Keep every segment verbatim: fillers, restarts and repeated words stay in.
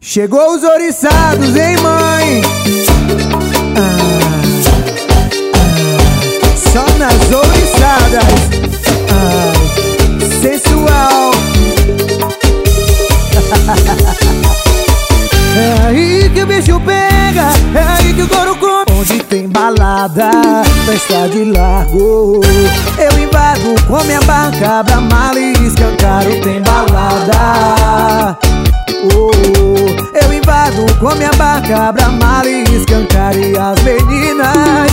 Chegou os oriçados, hein, mãe? Ah, ah, só nas oriçadas. Ai, sensual. É aí que o bicho pega, é aí que o couro come. Onde tem balada, festa de largo, eu invado com minha barca, Brahmala e escancaro. Tem balada, oh, eu invado com minha barca, Brahmala e escancaro. E as meninas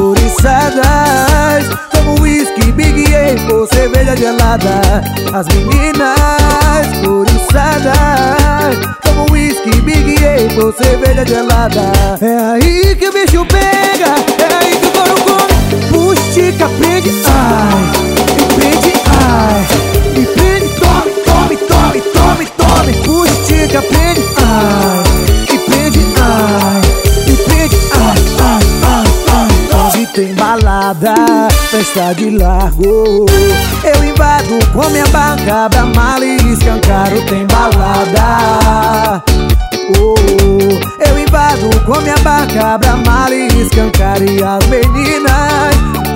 couriçadas como whisky, Big Apple, cerveja gelada. As meninas couriçadas como whisky, Big Apple, cerveja gelada. É aí que o bicho pega, é aí que o couro come. Puxa, prende, ai, e prende, ai, e prende, tome, tome, tome, tome, tome. Puxa, prende, ai, e prende, ai, e prende, ai, ai, ai, ai. Onde tem balada, festa de largo, eu invado com minha barca, Brahmala e escancaro. Tem balada, oh, eu invado com minha barca, Brahmala e escancaro. E as meninas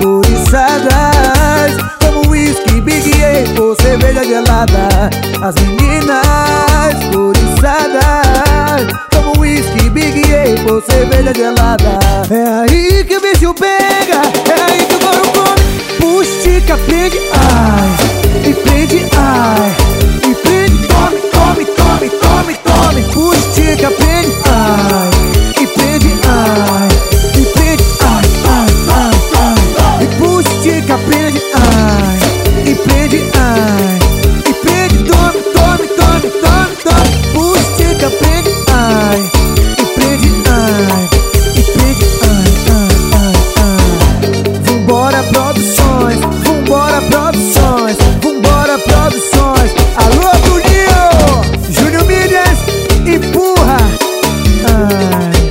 couriçadas como whisky, Big Apple, cerveja gelada. As meninas couriçadas como whisky, Big Apple, cerveja gelada. É aí que o bicho pega, é aí que o couro come. Puxa, prende, ai, e prende, ai, e prende, tome, tome, tome, tome, tome. Puxa, prende, ai, e prende, ai, e prende, ai, ai, ai, ai. E puxa, prende, ai, e prende, ai, e prende, tome, tome, tome, tome, tome. Puxa, prende, ai, e prende, ai, e prende, ai, ai, ai, ai. Vambora produções, vambora produções, vambora produções. Alô, Juninho, Júnior Mídias, empurra. Ai,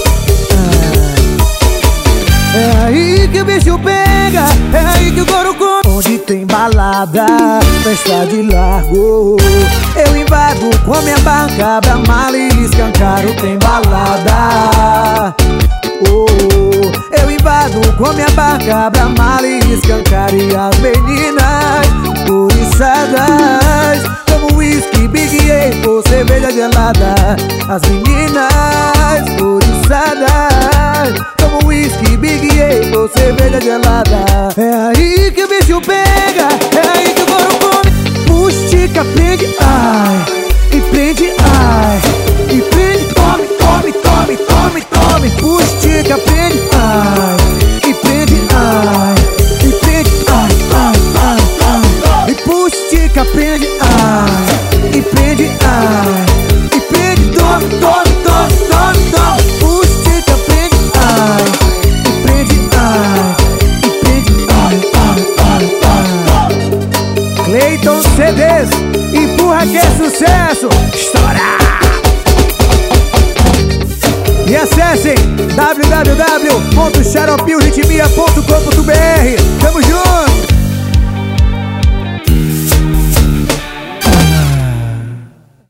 ai. É aí que o bicho pega, é aí que o couro come. Onde tem balada, festa de largo, eu invado com minha barca, Brahmala e escancaro. Tem balada, oh, eu invado com minha barca, Brahmala e escancaro. E as meninas couriçadas como whisky, Big Apple, cerveja gelada. As meninas couriçadas como whisky, Big Apple, cerveja gelada. É aí que o bicho pega, é aí que o couro come. Puxa, prende, ai, e prende, ai, e prende, tome, tome, tome, tome, tome. Puxa, prende, ai, e prende, ai, e prende, ai, ai, ai, ai. E puxa, prende, ai, e prende, ai, e prende, tome, tome, tome, tome, tome. Puxa, prende, ai, e prende, ai, e prende, ai, ai, ai, ai. Cleiton C Ds, empurra que é sucesso, estoura! E acessem w w w ponto xaropinho ritmia ponto com ponto b r. Tamo junto!